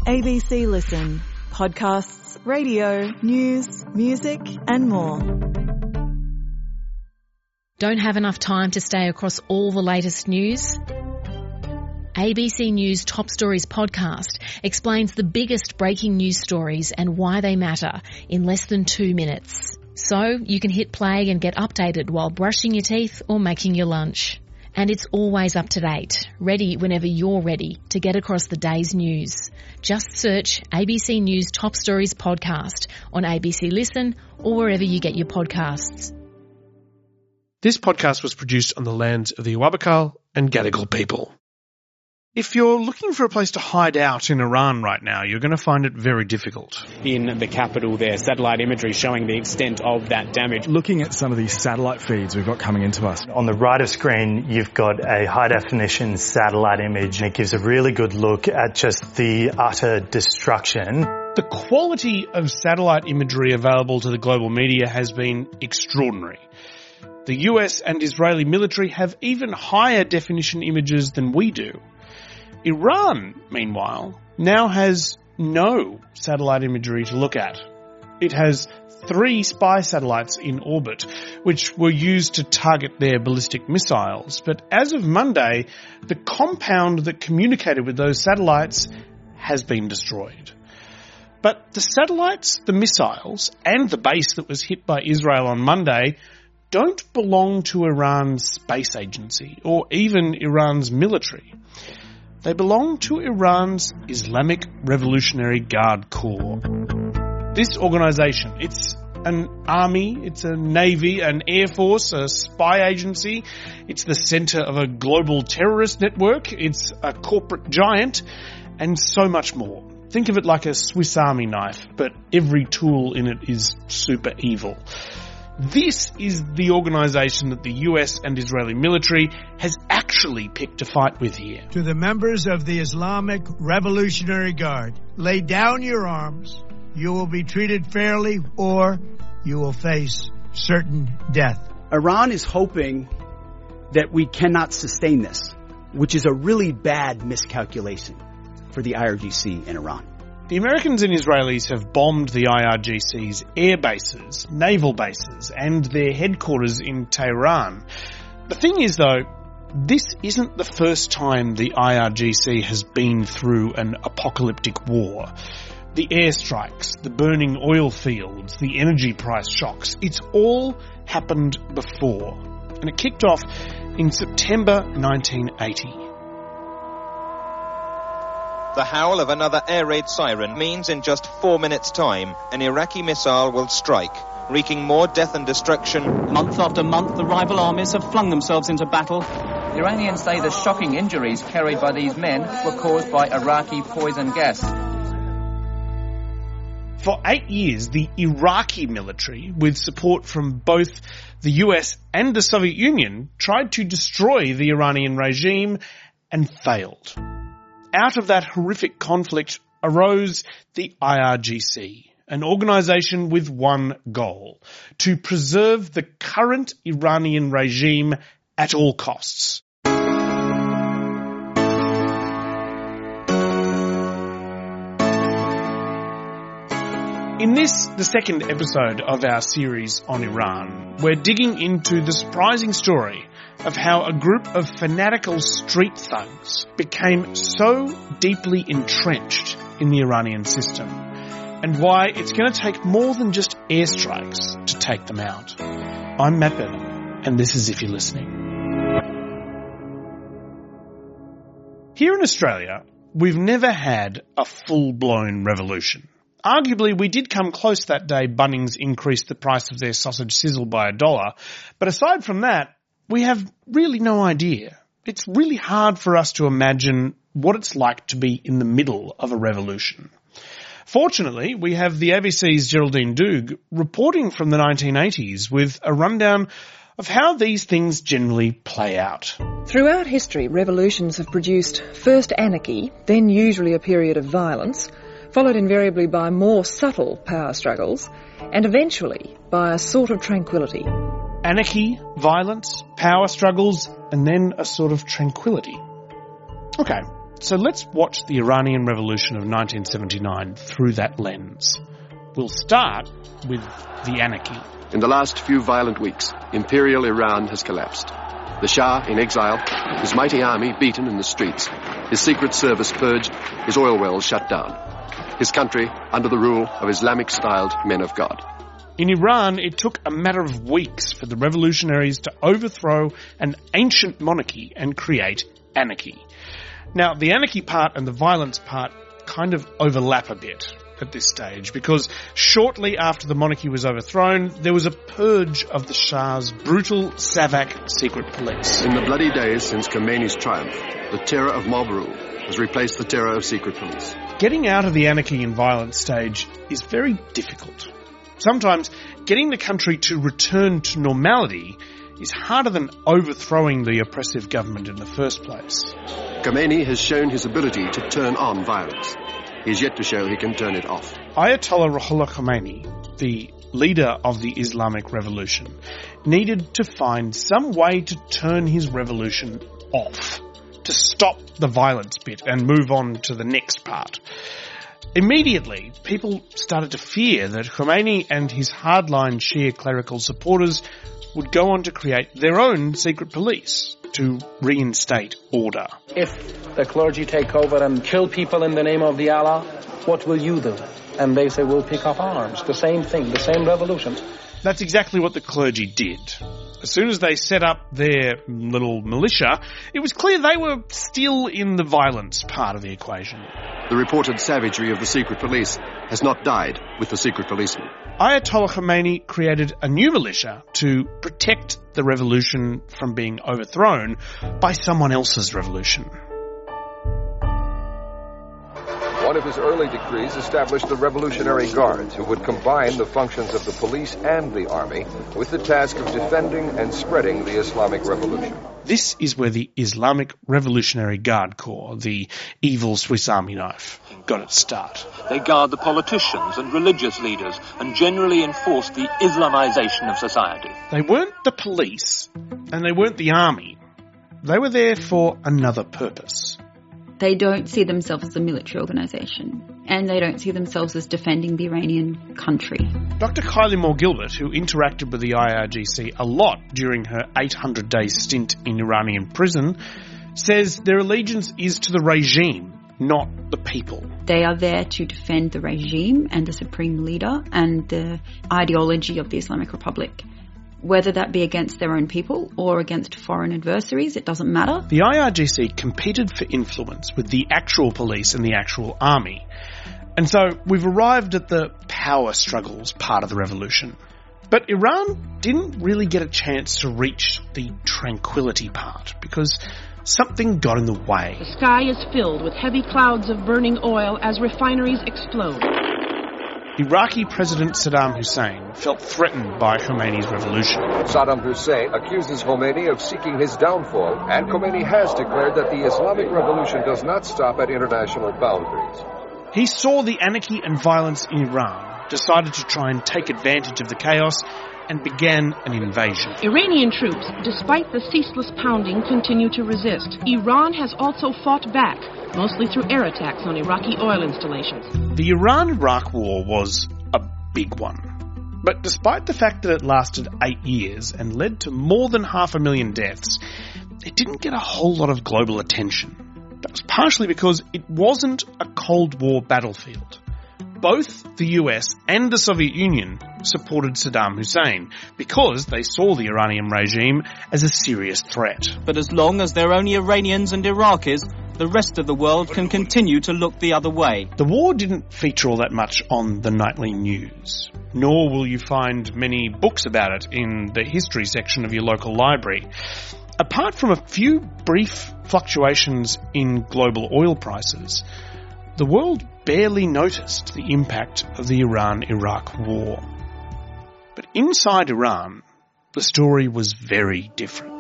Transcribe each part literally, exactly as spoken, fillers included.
A B C Listen. Podcasts, radio, news, music and more. Don't have enough time to stay across all the latest news? A B C News Top Stories podcast explains the biggest breaking news stories and why they matter in less than two minutes. So you can hit play and get updated while brushing your teeth or making your lunch. And it's always up to date, ready whenever you're ready to get across the day's news. Just search A B C News Top Stories podcast on A B C Listen or wherever you get your podcasts. This podcast was produced on the lands of the Awabakal and Gadigal people. If you're looking for a place to hide out in Iran right now, you're going to find it very difficult. In the capital there, satellite imagery showing the extent of that damage. Looking at some of these satellite feeds we've got coming into us. On the right of screen, you've got a high-definition satellite image. It gives a really good look at just the utter destruction. The quality of satellite imagery available to the global media has been extraordinary. The U S and Israeli military have even higher definition images than we do. Iran, meanwhile, now has no satellite imagery to look at. It has three spy satellites in orbit, which were used to target their ballistic missiles. But as of Monday, the compound that communicated with those satellites has been destroyed. But the satellites, the missiles, and the base that was hit by Israel on Monday don't belong to Iran's space agency or even Iran's military. They belong to Iran's Islamic Revolutionary Guard Corps. This organisation, it's an army, it's a navy, an air force, a spy agency, it's the centre of a global terrorist network, it's a corporate giant, and so much more. Think of it like a Swiss Army knife, but every tool in it is super evil. This is the organisation that the U S and Israeli military has actually picked a fight with here. To the members of the Islamic Revolutionary Guard, lay down your arms. You will be treated fairly or you will face certain death. Iran is hoping that we cannot sustain this, which is a really bad miscalculation for the I R G C in Iran. The Americans and Israelis have bombed the I R G C's air bases, naval bases, and their headquarters in Tehran. The thing is, though, this isn't the first time the I R G C has been through an apocalyptic war. The airstrikes, the burning oil fields, the energy price shocks, it's all happened before. And it kicked off in September nineteen eighty. The howl of another air raid siren means in just four minutes' time, an Iraqi missile will strike, wreaking more death and destruction. Month after month, the rival armies have flung themselves into battle. Iranians say the shocking injuries carried by these men were caused by Iraqi poison gas. For eight years, the Iraqi military, with support from both the U S and the Soviet Union, tried to destroy the Iranian regime and failed. Out of that horrific conflict arose the I R G C, an organisation with one goal: to preserve the current Iranian regime at all costs. In this, the second episode of our series on Iran, we're digging into the surprising story of how a group of fanatical street thugs became so deeply entrenched in the Iranian system, and why it's going to take more than just airstrikes to take them out. I'm Matt Benham, and this is If You're Listening. Here in Australia, we've never had a full-blown revolution. Arguably, we did come close that day Bunnings increased the price of their sausage sizzle by a dollar, but aside from that, we have really no idea. It's really hard for us to imagine what it's like to be in the middle of a revolution. Fortunately, we have the A B C's Geraldine Doogue reporting from the nineteen eighties with a rundown of how these things generally play out. Throughout history, revolutions have produced first anarchy, then usually a period of violence, followed invariably by more subtle power struggles, and eventually by a sort of tranquility. Anarchy, violence, power struggles, and then a sort of tranquility. Okay, So let's watch the Iranian Revolution of nineteen seventy-nine through that lens. We'll start with the anarchy. In the last few violent weeks, Imperial Iran has collapsed. The Shah in exile, his mighty army beaten in the streets, his secret service purged, his oil wells shut down. His country under the rule of Islamic-styled men of God. In Iran, it took a matter of weeks for the revolutionaries to overthrow an ancient monarchy and create anarchy. Now, the anarchy part and the violence part kind of overlap a bit at this stage, because shortly after the monarchy was overthrown, there was a purge of the Shah's brutal Savak secret police. In the bloody days since Khomeini's triumph, the terror of mob rule has replaced the terror of secret police. Getting out of the anarchy and violence stage is very difficult. Sometimes getting the country to return to normality is harder than overthrowing the oppressive government in the first place. Khomeini has shown his ability to turn on violence. He's yet to show he can turn it off. Ayatollah Ruhollah Khomeini, the leader of the Islamic Revolution, needed to find some way to turn his revolution off, to stop the violence bit and move on to the next part. Immediately, people started to fear that Khomeini and his hardline Shia clerical supporters would go on to create their own secret police to reinstate order. If the clergy take over and kill people in the name of the Allah, what will you do? And they say, we'll pick up arms. The same thing, the same revolution. That's exactly what the clergy did. As soon as they set up their little militia, it was clear they were still in the violence part of the equation. The reported savagery of the secret police has not died with the secret policemen. Ayatollah Khomeini created a new militia to protect the revolution from being overthrown by someone else's revolution. One of his early decrees established the Revolutionary Guards, who would combine the functions of the police and the army with the task of defending and spreading the Islamic Revolution. This is where the Islamic Revolutionary Guard Corps, the evil Swiss Army knife, got its start. They guard the politicians and religious leaders and generally enforce the Islamization of society. They weren't the police and they weren't the army. They were there for another purpose. They don't see themselves as a military organisation, and they don't see themselves as defending the Iranian country. Doctor Kylie Moore-Gilbert, who interacted with the I R G C a lot during her eight hundred day stint in Iranian prison, says their allegiance is to the regime, not the people. They are there to defend the regime and the supreme leader and the ideology of the Islamic Republic. Whether that be against their own people or against foreign adversaries, it doesn't matter. The I R G C competed for influence with the actual police and the actual army. And so we've arrived at the power struggles part of the revolution. But Iran didn't really get a chance to reach the tranquility part because something got in the way. The sky is filled with heavy clouds of burning oil as refineries explode. Iraqi President Saddam Hussein felt threatened by Khomeini's revolution. Saddam Hussein accuses Khomeini of seeking his downfall, and Khomeini has declared that the Islamic Revolution does not stop at international boundaries. He saw the anarchy and violence in Iran, decided to try and take advantage of the chaos, and began an invasion. Iranian troops, despite the ceaseless pounding, continue to resist. Iran has also fought back, mostly through air attacks on Iraqi oil installations. The Iran-Iraq War was a big one. But despite the fact that it lasted eight years and led to more than half a million deaths, it didn't get a whole lot of global attention. That was partially because it wasn't a Cold War battlefield. Both the U S and the Soviet Union supported Saddam Hussein because they saw the Iranian regime as a serious threat. But as long as they're only Iranians and Iraqis, the rest of the world can continue to look the other way. The war didn't feature all that much on the nightly news, nor will you find many books about it in the history section of your local library. Apart from a few brief fluctuations in global oil prices, the world barely noticed the impact of the Iran-Iraq war. But inside Iran, the story was very different.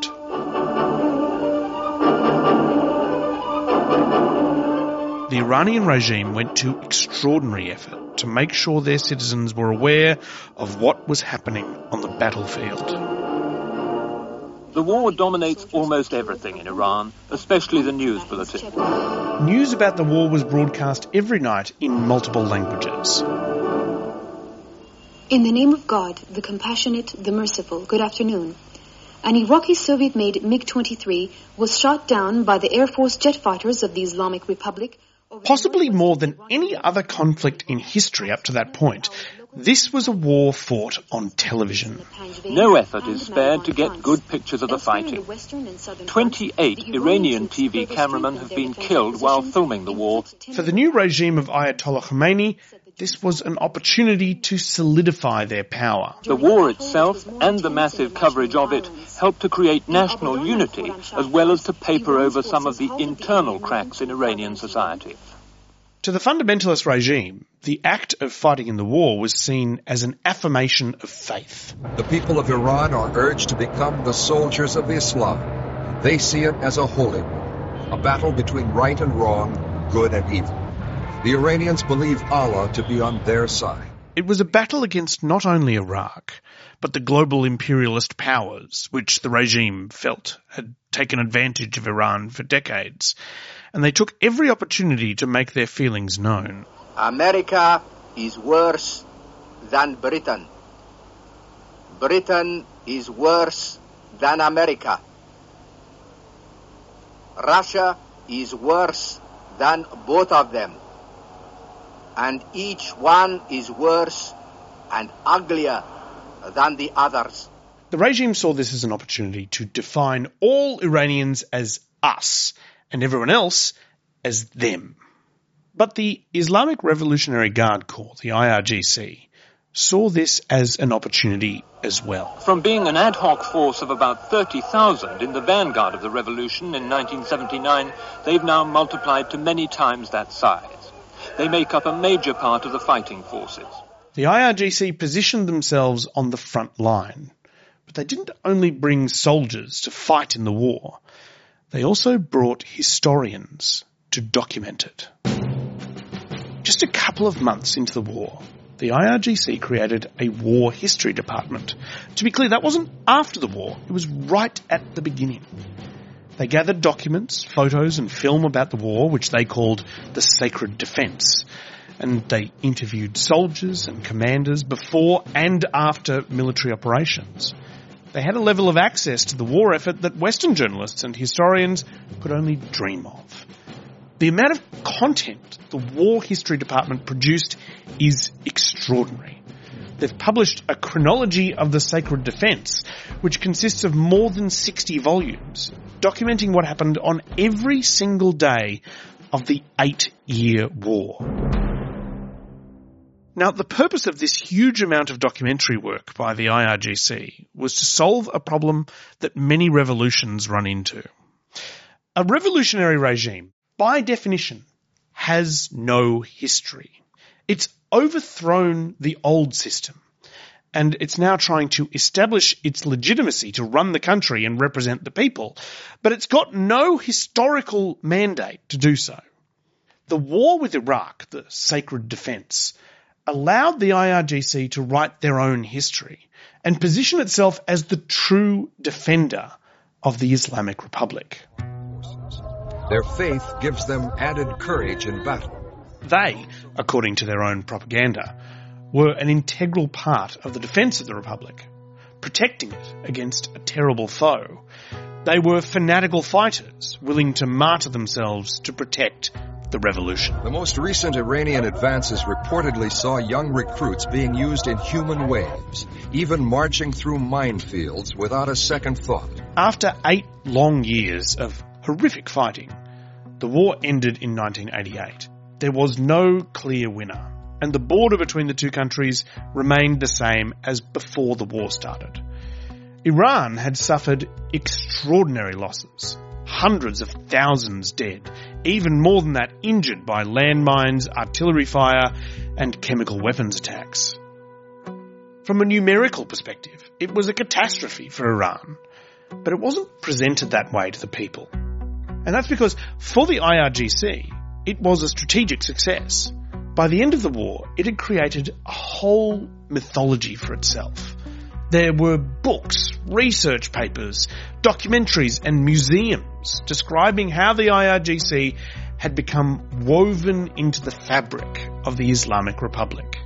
The Iranian regime went to extraordinary effort to make sure their citizens were aware of what was happening on the battlefield. The war dominates almost everything in Iran, especially the news bulletin. news about the war was broadcast every night in multiple languages. In the name of God, the compassionate, the merciful, good afternoon. An Iraqi Soviet-made MiG twenty-three was shot down by the Air Force jet fighters of the Islamic Republic. Possibly more than any other conflict in history up to that point, this was a war fought on television. No effort is spared to get good pictures of the fighting. twenty-eight Iranian T V cameramen have been killed while filming the war. For the new regime of Ayatollah Khomeini, this was an opportunity to solidify their power. The war itself and the massive coverage of it helped to create national unity as well as to paper over some of the internal cracks in Iranian society. To the fundamentalist regime, the act of fighting in the war was seen as an affirmation of faith. The people of Iran are urged to become the soldiers of Islam. They see it as a holy war, a battle between right and wrong, good and evil. The Iranians believe Allah to be on their side. It was a battle against not only Iraq, but the global imperialist powers, which the regime felt had taken advantage of Iran for decades, and they took every opportunity to make their feelings known. America is worse than Britain. Britain is worse than America. Russia is worse than both of them. And each one is worse and uglier than the others. The regime saw this as an opportunity to define all Iranians as us and everyone else as them. But the Islamic Revolutionary Guard Corps, the I R G C, saw this as an opportunity as well. From being an ad hoc force of about thirty thousand in the vanguard of the revolution in nineteen seventy-nine, they've now multiplied to many times that size. They make up a major part of the fighting forces. The I R G C positioned themselves on the front line, but they didn't only bring soldiers to fight in the war. They also brought historians to document it. Just a couple of months into the war, the I R G C created a war history department. To be clear, that wasn't after the war, it was right at the beginning. They gathered documents, photos and film about the war, which they called the Sacred Defence, and they interviewed soldiers and commanders before and after military operations. They had a level of access to the war effort that Western journalists and historians could only dream of. The amount of content the War History Department produced is extraordinary. They've published a chronology of the Sacred Defence, which consists of more than sixty volumes, documenting what happened on every single day of the eight-year war. Now, the purpose of this huge amount of documentary work by the I R G C was to solve a problem that many revolutions run into. A revolutionary regime, by definition, has no history. It's overthrown the old system, and it's now trying to establish its legitimacy to run the country and represent the people, but it's got no historical mandate to do so. The war with Iraq, the Sacred Defence, allowed the I R G C to write their own history and position itself as the true defender of the Islamic Republic. Their faith gives them added courage in battle. They, according to their own propaganda, were an integral part of the defence of the Republic, protecting it against a terrible foe. They were fanatical fighters, willing to martyr themselves to protect the revolution. The most recent Iranian advances reportedly saw young recruits being used in human waves, even marching through minefields without a second thought. After eight long years of horrific fighting, the war ended in nineteen eighty-eight. There was no clear winner, and the border between the two countries remained the same as before the war started. Iran had suffered extraordinary losses, hundreds of thousands dead, even more than that injured by landmines, artillery fire, and chemical weapons attacks. From a numerical perspective, it was a catastrophe for Iran, but it wasn't presented that way to the people. And that's because for the I R G C, it was a strategic success. By the end of the war, it had created a whole mythology for itself. There were books, research papers, documentaries and museums describing how the I R G C had become woven into the fabric of the Islamic Republic.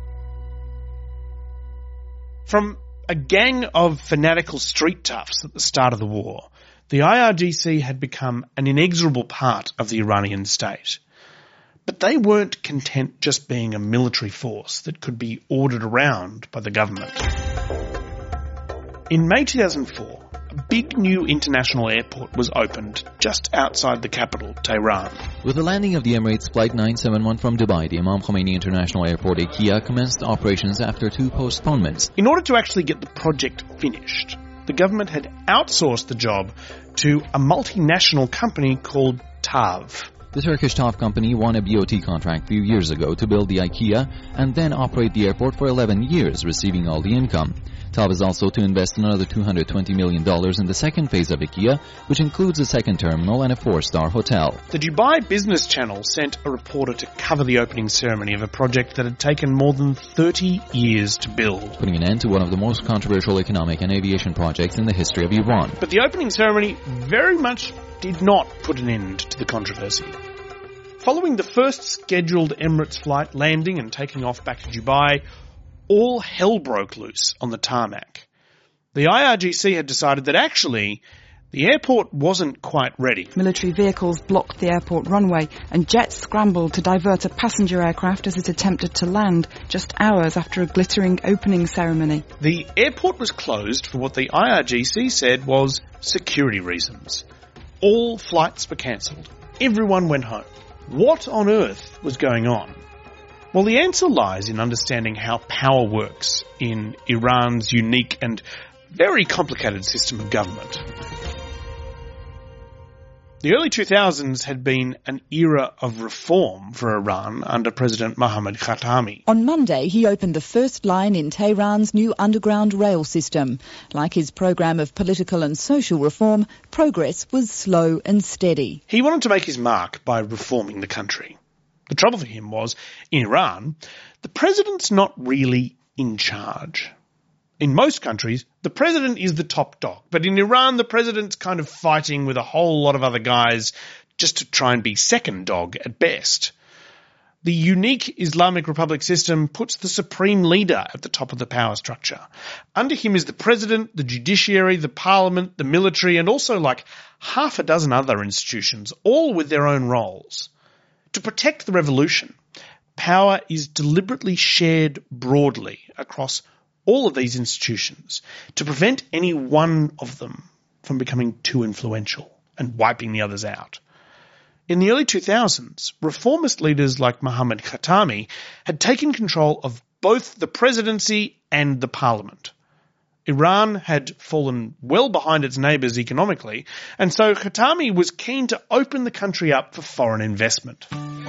From a gang of fanatical street toughs at the start of the war, the I R G C had become an inexorable part of the Iranian state. But they weren't content just being a military force that could be ordered around by the government. In May two thousand four, a big new international airport was opened just outside the capital, Tehran. With the landing of the Emirates Flight nine seventy-one from Dubai, the Imam Khomeini International Airport A K I A commenced operations after two postponements. In order to actually get the project finished, the government had outsourced the job to a multinational company called TAV. The Turkish TAV company won a B O T contract a few years ago to build the I K I A and then operate the airport for eleven years, receiving all the income. TAV is also to invest another two hundred twenty million dollars in the second phase of I K I A, which includes a second terminal and a four-star hotel. The Dubai Business Channel sent a reporter to cover the opening ceremony of a project that had taken more than thirty years to build, putting an end to one of the most controversial economic and aviation projects in the history of Iran. But the opening ceremony very much did not put an end to the controversy. Following the first scheduled Emirates flight landing and taking off back to Dubai, all hell broke loose on the tarmac. The I R G C had decided that actually the airport wasn't quite ready. Military vehicles blocked the airport runway and jets scrambled to divert a passenger aircraft as it attempted to land just hours after a glittering opening ceremony. The airport was closed for what the I R G C said was security reasons. All flights were cancelled. Everyone went home. What on earth was going on? Well, the answer lies in understanding how power works in Iran's unique and very complicated system of government. The early two thousands had been an era of reform for Iran under President Mohammad Khatami. On Monday, he opened the first line in Tehran's new underground rail system. Like his program of political and social reform, progress was slow and steady. He wanted to make his mark by reforming the country. The trouble for him was, in Iran, the president's not really in charge. In most countries, the president is the top dog. But in Iran, the president's kind of fighting with a whole lot of other guys just to try and be second dog at best. The unique Islamic Republic system puts the supreme leader at the top of the power structure. Under him is the president, the judiciary, the parliament, the military, and also like half a dozen other institutions, all with their own roles. To protect the revolution, power is deliberately shared broadly across all of these institutions to prevent any one of them from becoming too influential and wiping the others out. In the early two thousands, reformist leaders like Mohammad Khatami had taken control of both the presidency and the parliament. Iran had fallen well behind its neighbours economically, and so Khatami was keen to open the country up for foreign investment.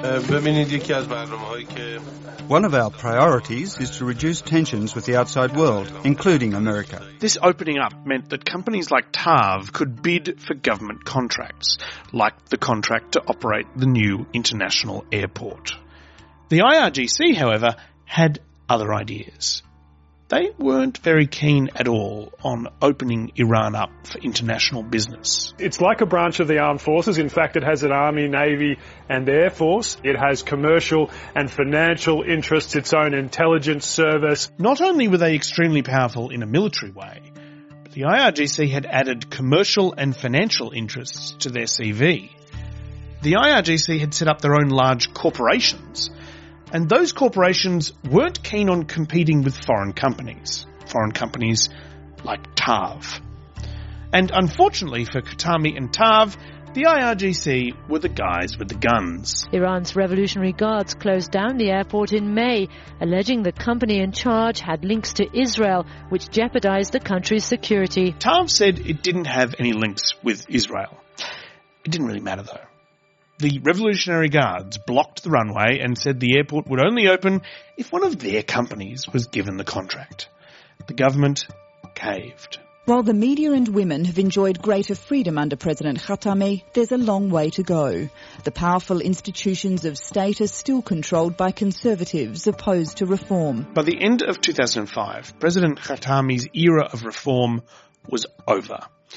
One of our priorities is to reduce tensions with the outside world, including America. This opening up meant that companies like TAV could bid for government contracts, like the contract to operate the new international airport. The I R G C, however, had other ideas. They weren't very keen at all on opening Iran up for international business. It's like a branch of the armed forces. In fact, it has an army, navy and air force. It has commercial and financial interests, its own intelligence service. Not only were they extremely powerful in a military way, but the I R G C had added commercial and financial interests to their C V. The I R G C had set up their own large corporations, and those corporations weren't keen on competing with foreign companies, foreign companies like TAV. And unfortunately for Khatami and TAV, the I R G C were the guys with the guns. Iran's Revolutionary Guards closed down the airport in May, alleging the company in charge had links to Israel, which jeopardized the country's security. TAV said it didn't have any links with Israel. It didn't really matter though. The Revolutionary Guards blocked the runway and said the airport would only open if one of their companies was given the contract. The government caved. While the media and women have enjoyed greater freedom under President Khatami, there's a long way to go. The powerful institutions of state are still controlled by conservatives opposed to reform. By the end of two thousand five, President Khatami's era of reform was over.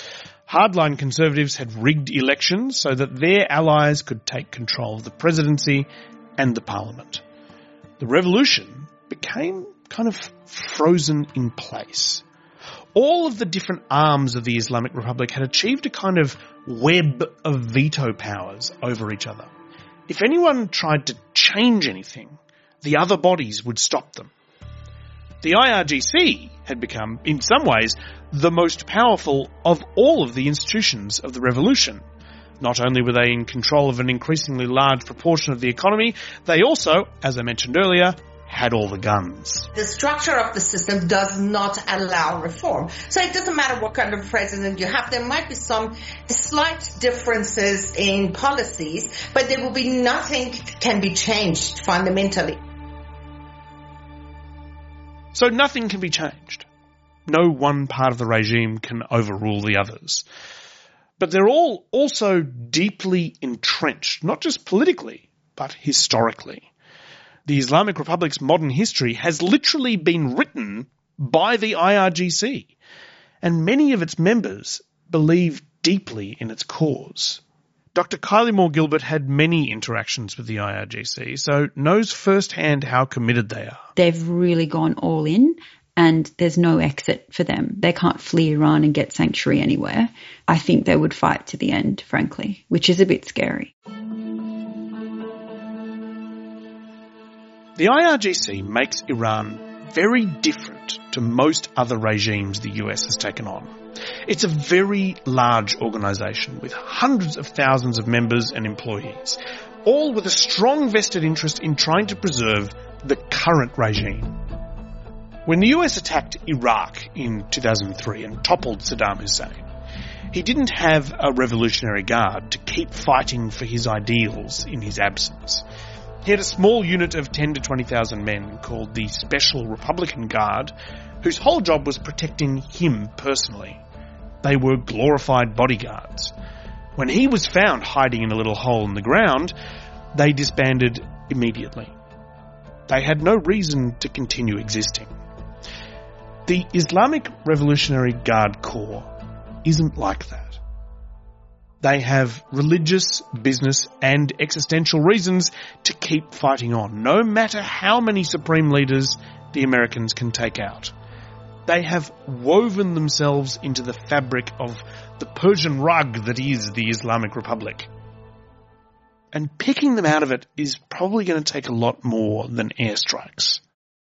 Hardline conservatives had rigged elections so that their allies could take control of the presidency and the parliament. The revolution became kind of frozen in place. All of the different arms of the Islamic Republic had achieved a kind of web of veto powers over each other. If anyone tried to change anything, the other bodies would stop them. The I R G C had become, in some ways, the most powerful of all of the institutions of the revolution. Not only were they in control of an increasingly large proportion of the economy, they also, as I mentioned earlier, had all the guns. The structure of the system does not allow reform. So it doesn't matter what kind of president you have. There might be some slight differences in policies, but there will be nothing can be changed fundamentally. So nothing can be changed. No one part of the regime can overrule the others. But they're all also deeply entrenched, not just politically, but historically. The Islamic Republic's modern history has literally been written by the I R G C, and many of its members believe deeply in its cause. Doctor Kylie Moore-Gilbert had many interactions with the I R G C, so knows firsthand how committed they are. They've really gone all in, and there's no exit for them. They can't flee Iran and get sanctuary anywhere. I think they would fight to the end, frankly, which is a bit scary. The I R G C makes Iran very different to most other regimes the U S has taken on. It's a very large organisation with hundreds of thousands of members and employees, all with a strong vested interest in trying to preserve the current regime. When the U S attacked Iraq in two thousand three and toppled Saddam Hussein, he didn't have a Revolutionary Guard to keep fighting for his ideals in his absence. He had a small unit of ten to twenty thousand men called the Special Republican Guard, whose whole job was protecting him personally. They were glorified bodyguards. When he was found hiding in a little hole in the ground, they disbanded immediately. They had no reason to continue existing. The Islamic Revolutionary Guard Corps isn't like that. They have religious, business and existential reasons to keep fighting on, no matter how many supreme leaders the Americans can take out. They have woven themselves into the fabric of the Persian rug that is the Islamic Republic. And picking them out of it is probably going to take a lot more than airstrikes.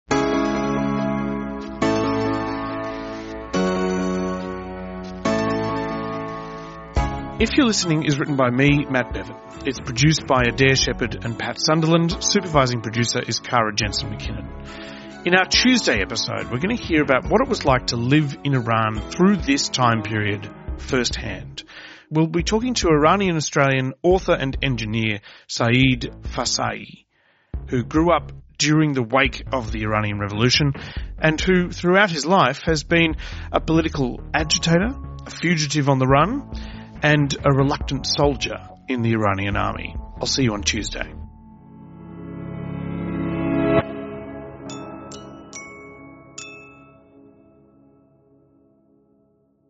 If You're Listening is written by me, Matt Bevan. It's produced by Adair Shepherd and Pat Sunderland. Supervising producer is Cara Jensen-McKinnon. In our Tuesday episode, we're going to hear about what it was like to live in Iran through this time period firsthand. We'll be talking to Iranian-Australian author and engineer Saeed Fasai, who grew up during the wake of the Iranian Revolution and who, throughout his life, has been a political agitator, a fugitive on the run, and a reluctant soldier in the Iranian army. I'll see you on Tuesday.